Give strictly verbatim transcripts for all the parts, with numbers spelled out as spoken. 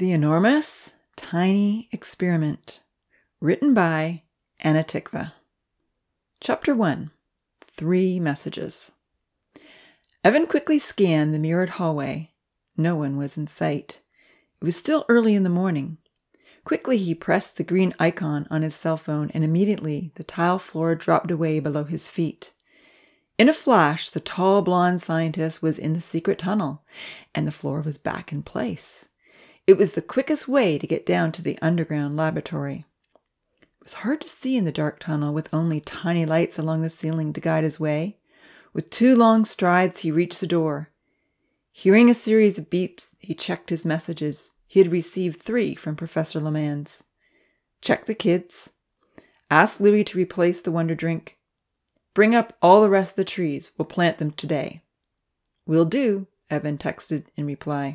The Enormous Tiny Experiment. Written by Anna Tikva. Chapter one. Three Messages. Evan quickly scanned the mirrored hallway. No one was in sight. It was still early in the morning. Quickly he pressed the green icon on his cell phone, and immediately the tile floor dropped away below his feet. In a flash, the tall blonde scientist was in the secret tunnel, and the floor was back in place. It was the quickest way to get down to the underground laboratory. It was hard to see in the dark tunnel with only tiny lights along the ceiling to guide his way. With two long strides, he reached the door. Hearing a series of beeps, he checked his messages. He had received three from Professor Lamans. Check the kids. Ask Louis to replace the Wonder Drink. Bring up all the rest of the trees. We'll plant them today. Will do, Evan texted in reply.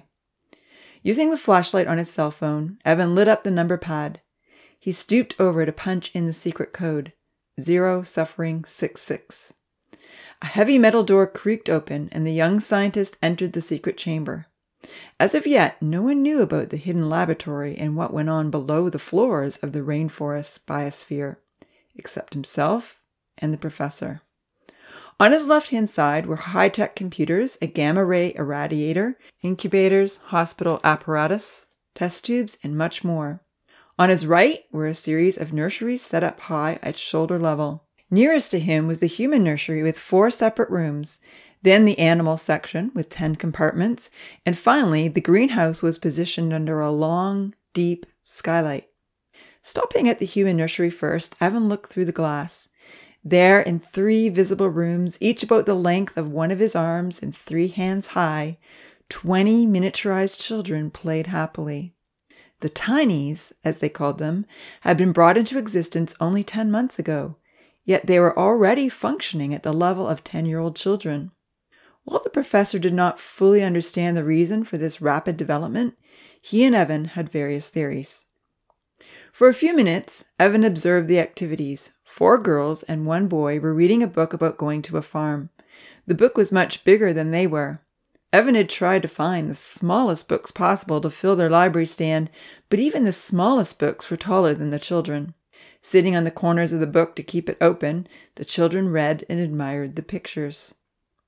Using the flashlight on his cell phone, Evan lit up the number pad. He stooped over to punch in the secret code, zero suffering six six. A heavy metal door creaked open, and the young scientist entered the secret chamber. As of yet, no one knew about the hidden laboratory and what went on below the floors of the rainforest biosphere, except himself and the professor. On his left-hand side were high-tech computers, a gamma-ray irradiator, incubators, hospital apparatus, test tubes, and much more. On his right were a series of nurseries set up high at shoulder level. Nearest to him was the human nursery with four separate rooms, then the animal section with ten compartments, and finally the greenhouse was positioned under a long, deep skylight. Stopping at the human nursery first, Evan looked through the glass. There, in three visible rooms, each about the length of one of his arms and three hands high, twenty miniaturized children played happily. The Tinies, as they called them, had been brought into existence only ten months ago, yet they were already functioning at the level of ten-year-old children. While the professor did not fully understand the reason for this rapid development, he and Evan had various theories. For a few minutes, Evan observed the activities. Four girls and one boy were reading a book about going to a farm. The book was much bigger than they were. Evan had tried to find the smallest books possible to fill their library stand, but even the smallest books were taller than the children. Sitting on the corners of the book to keep it open, the children read and admired the pictures.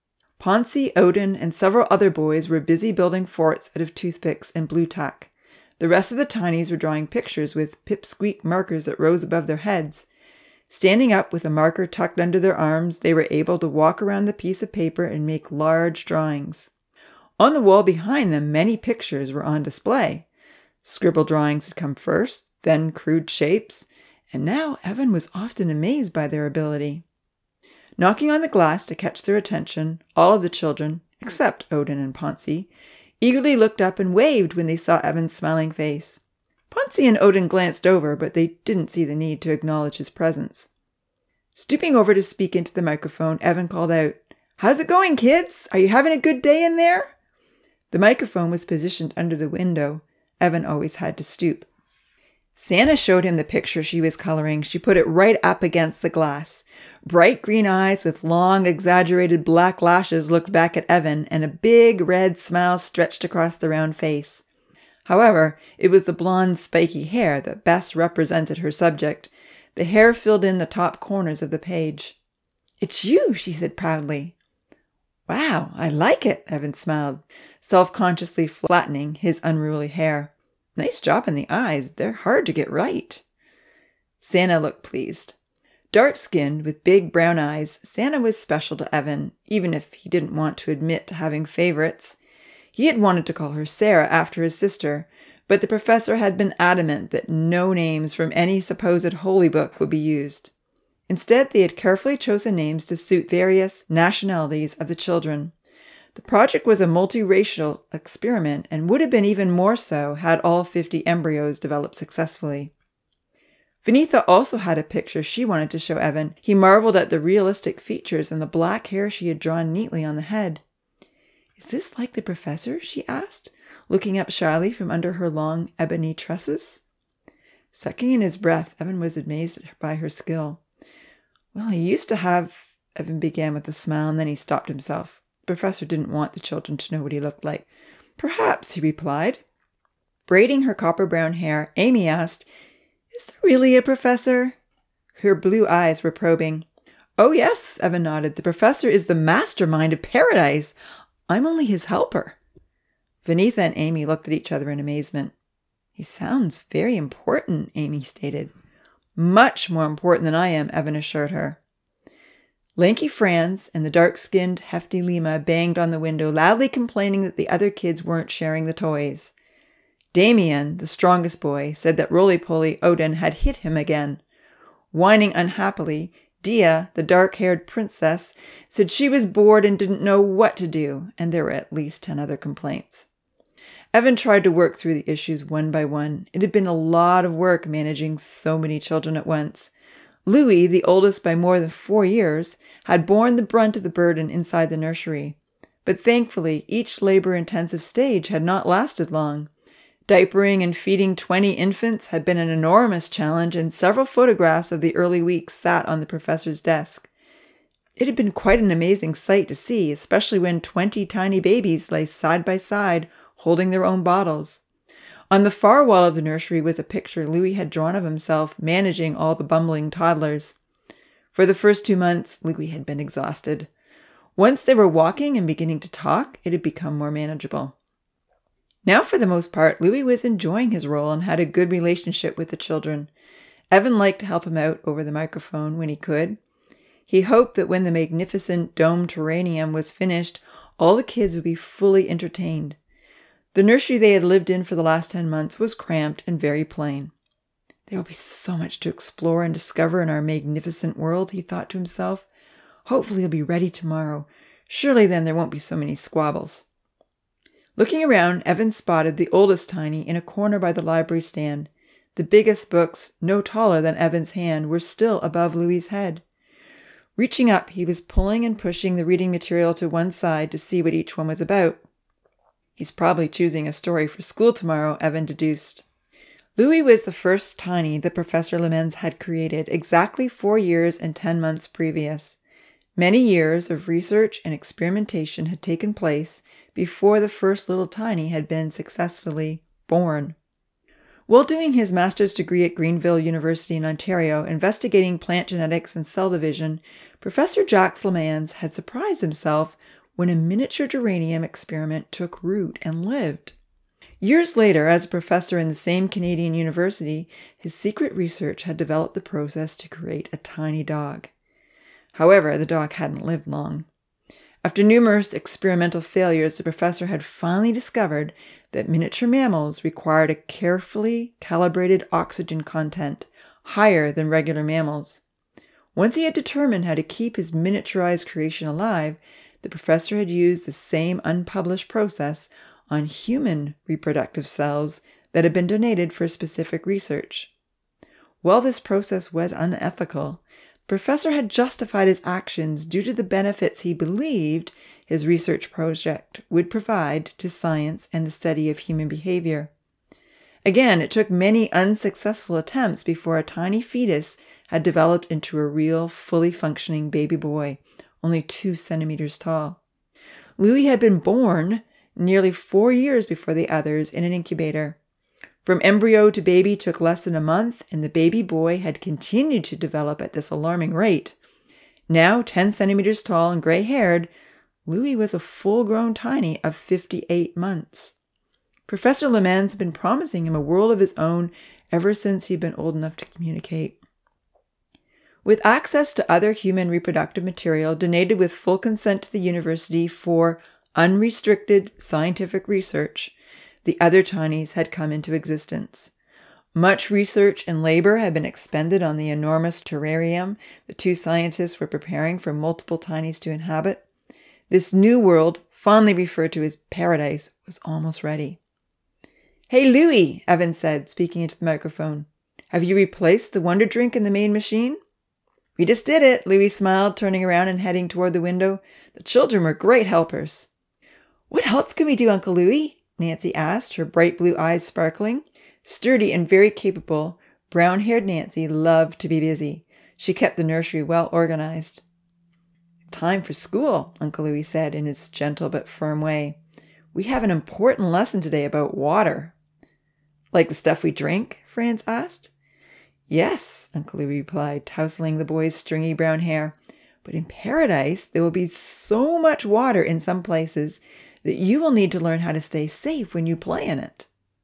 Ponzi, Odin, and several other boys were busy building forts out of toothpicks and blue tack. The rest of the Tinies were drawing pictures with pipsqueak markers that rose above their heads. Standing up with a marker tucked under their arms, they were able to walk around the piece of paper and make large drawings. On the wall behind them, many pictures were on display. Scribble drawings had come first, then crude shapes, and now Evan was often amazed by their ability. Knocking on the glass to catch their attention, all of the children, except Odin and Ponzi, eagerly looked up and waved when they saw Evan's smiling face. Ponzi and Odin glanced over, but they didn't see the need to acknowledge his presence. Stooping over to speak into the microphone, Evan called out, "How's it going, kids? Are you having a good day in there?" The microphone was positioned under the window. Evan always had to stoop. Santa showed him the picture she was coloring. She put it right up against the glass. Bright green eyes with long, exaggerated black lashes looked back at Evan, and a big red smile stretched across the round face. However, it was the blonde, spiky hair that best represented her subject. The hair filled in the top corners of the page. "It's you," she said proudly. "Wow, I like it," Evan smiled, self-consciously flattening his unruly hair. "Nice job in the eyes. They're hard to get right." Santa looked pleased. Dark-skinned, with big brown eyes, Santa was special to Evan, even if he didn't want to admit to having favorites. He had wanted to call her Sarah after his sister, but the professor had been adamant that no names from any supposed holy book would be used. Instead, they had carefully chosen names to suit various nationalities of the children. The project was a multiracial experiment and would have been even more so had all fifty embryos developed successfully. Vinitha also had a picture she wanted to show Evan. He marveled at the realistic features and the black hair she had drawn neatly on the head. "Is this like the professor?" she asked, looking up shyly from under her long ebony tresses. Sucking in his breath, Evan was amazed by her skill. "Well, he used to have," Evan began with a smile, and then he stopped himself. The professor didn't want the children to know what he looked like. "Perhaps," he replied. Braiding her copper-brown hair, Amy asked, "Is there really a professor?" Her blue eyes were probing. "Oh yes," Evan nodded. "The professor is the mastermind of paradise. I'm only his helper." Vanitha and Amy looked at each other in amazement. "He sounds very important," Amy stated. "Much more important than I am," Evan assured her. Lanky Franz and the dark-skinned, hefty Lima banged on the window, loudly complaining that the other kids weren't sharing the toys. Damien, the strongest boy, said that roly-poly Odin had hit him again. Whining unhappily, Dia, the dark-haired princess, said she was bored and didn't know what to do, and there were at least ten other complaints. Evan tried to work through the issues one by one. It had been a lot of work managing so many children at once. Louis, the oldest by more than four years, had borne the brunt of the burden inside the nursery. But thankfully, each labor-intensive stage had not lasted long. Diapering and feeding twenty infants had been an enormous challenge, and several photographs of the early weeks sat on the professor's desk. It had been quite an amazing sight to see, especially when twenty tiny babies lay side by side, holding their own bottles. On the far wall of the nursery was a picture Louis had drawn of himself managing all the bumbling toddlers. For the first two months, Louis had been exhausted. Once they were walking and beginning to talk, it had become more manageable. Now, for the most part, Louis was enjoying his role and had a good relationship with the children. Evan liked to help him out over the microphone when he could. He hoped that when the magnificent domed terrarium was finished, all the kids would be fully entertained. The nursery they had lived in for the last ten months was cramped and very plain. "There will be so much to explore and discover in our magnificent world," he thought to himself. "Hopefully he'll be ready tomorrow. Surely then there won't be so many squabbles." Looking around, Evan spotted the oldest Tiny in a corner by the library stand. The biggest books, no taller than Evan's hand, were still above Louis's head. Reaching up, he was pulling and pushing the reading material to one side to see what each one was about. "He's probably choosing a story for school tomorrow," Evan deduced. Louis was the first Tiny that Professor Lemens had created, exactly four years and ten months previous. Many years of research and experimentation had taken place before the first little Tiny had been successfully born. While doing his master's degree at Greenville University in Ontario, investigating plant genetics and cell division, Professor Jacques Lemans had surprised himself when a miniature geranium experiment took root and lived. Years later, as a professor in the same Canadian university, his secret research had developed the process to create a tiny dog. However, the dog hadn't lived long. After numerous experimental failures, the professor had finally discovered that miniature mammals required a carefully calibrated oxygen content, higher than regular mammals. Once he had determined how to keep his miniaturized creation alive, the professor had used the same unpublished process on human reproductive cells that had been donated for specific research. While this process was unethical, the professor had justified his actions due to the benefits he believed his research project would provide to science and the study of human behavior. Again, it took many unsuccessful attempts before a tiny fetus had developed into a real, fully functioning baby boy, only two centimeters tall. Louis had been born nearly four years before the others in an incubator. From embryo to baby took less than a month, and the baby boy had continued to develop at this alarming rate. Now ten centimeters tall and gray-haired, Louis was a full-grown Tiny of fifty-eight months. Professor Lemans had been promising him a world of his own ever since he'd been old enough to communicate. With access to other human reproductive material donated with full consent to the university for unrestricted scientific research, the other Tinies had come into existence. Much research and labor had been expended on the enormous terrarium the two scientists were preparing for multiple Tinies to inhabit. This new world, fondly referred to as paradise, was almost ready. "Hey, Louis," Evan said, speaking into the microphone. "Have you replaced the Wonder Drink in the main machine?" "We just did it," Louis smiled, turning around and heading toward the window. "The children were great helpers." "What else can we do, Uncle Louis?" Nancy asked, her bright blue eyes sparkling. Sturdy and very capable, brown-haired Nancy loved to be busy. She kept the nursery well organized. "Time for school," Uncle Louis said in his gentle but firm way. "We have an important lesson today about water." Like the stuff we drink? Franz asked. Yes, Uncle Louis replied, tousling the boy's stringy brown hair. But in paradise, there will be so much water in some places that you will need to learn how to stay safe when you play in it.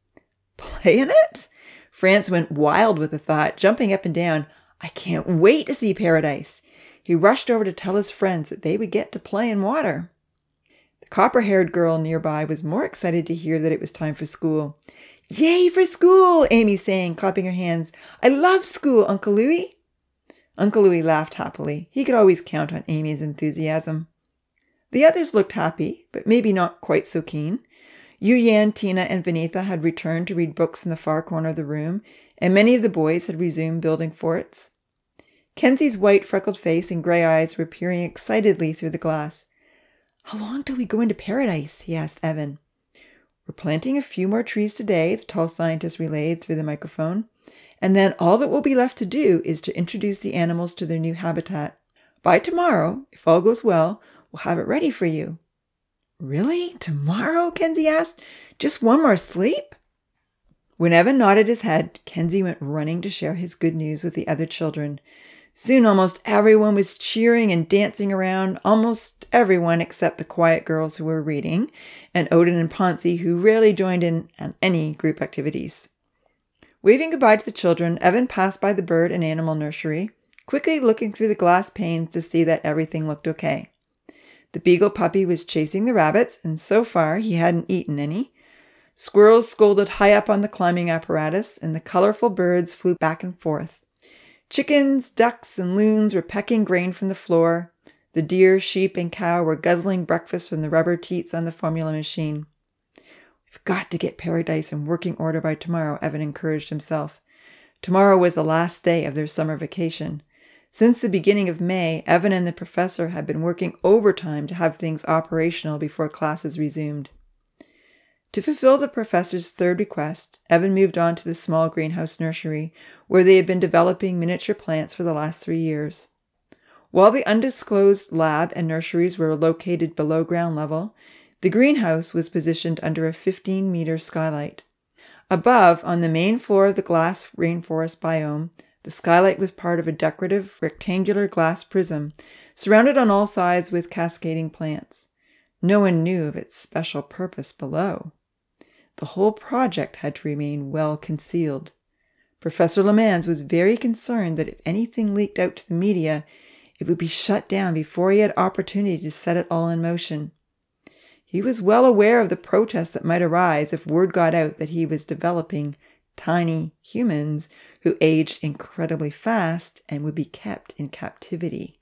Play in it? Franz went wild with the thought, jumping up and down. I can't wait to see paradise. He rushed over to tell his friends that they would get to play in water. The copper-haired girl nearby was more excited to hear that it was time for school. Yay for school, Amy sang, clapping her hands. I love school, Uncle Louis. Uncle Louis laughed happily. He could always count on Amy's enthusiasm. The others looked happy, but maybe not quite so keen. Yu Yan, Tina, and Vinitha had returned to read books in the far corner of the room, and many of the boys had resumed building forts. Kenzie's white, freckled face and gray eyes were peering excitedly through the glass. How long till we go into paradise? He asked Evan. We're planting a few more trees today, the tall scientist relayed through the microphone. And then all that will be left to do is to introduce the animals to their new habitat. By tomorrow, if all goes well, we'll have it ready for you. Really? Tomorrow? Kenzie asked. Just one more sleep? When Evan nodded his head, Kenzie went running to share his good news with the other children. Soon almost everyone was cheering and dancing around, almost everyone except the quiet girls who were reading, and Odin and Ponzi, who rarely joined in on any group activities. Waving goodbye to the children, Evan passed by the bird and animal nursery, quickly looking through the glass panes to see that everything looked okay. The beagle puppy was chasing the rabbits, and so far he hadn't eaten any. Squirrels scolded high up on the climbing apparatus, and the colorful birds flew back and forth. Chickens, ducks, and loons were pecking grain from the floor. The deer, sheep, and cow were guzzling breakfast from the rubber teats on the formula machine. We've got to get paradise in working order by tomorrow, Evan encouraged himself. Tomorrow was the last day of their summer vacation. Since the beginning of May, Evan and the professor had been working overtime to have things operational before classes resumed. To fulfill the professor's third request, Evan moved on to the small greenhouse nursery, where they had been developing miniature plants for the last three years. While the undisclosed lab and nurseries were located below ground level, the greenhouse was positioned under a fifteen-meter skylight. Above, on the main floor of the glass rainforest biome, the skylight was part of a decorative rectangular glass prism, surrounded on all sides with cascading plants. No one knew of its special purpose below. The whole project had to remain well concealed. Professor Lemans was very concerned that if anything leaked out to the media, it would be shut down before he had opportunity to set it all in motion. He was well aware of the protests that might arise if word got out that he was developing tiny humans who aged incredibly fast and would be kept in captivity.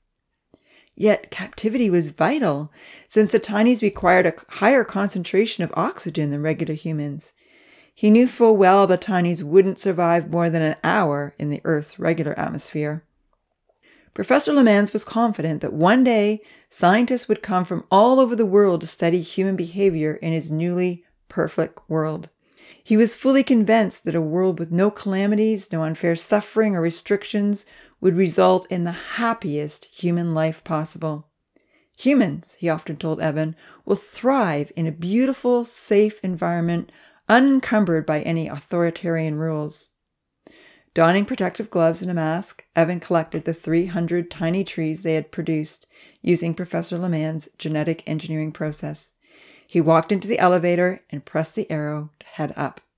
Yet captivity was vital, since the tinies required a higher concentration of oxygen than regular humans. He knew full well the tinies wouldn't survive more than an hour in the Earth's regular atmosphere. Professor Lemans was confident that one day scientists would come from all over the world to study human behavior in his newly perfect world. He was fully convinced that a world with no calamities, no unfair suffering or restrictions would result in the happiest human life possible. Humans, he often told Evan, will thrive in a beautiful, safe environment unencumbered by any authoritarian rules. Donning protective gloves and a mask, Evan collected the three hundred tiny trees they had produced using Professor Lemans' genetic engineering process. He walked into the elevator and pressed the arrow to head up.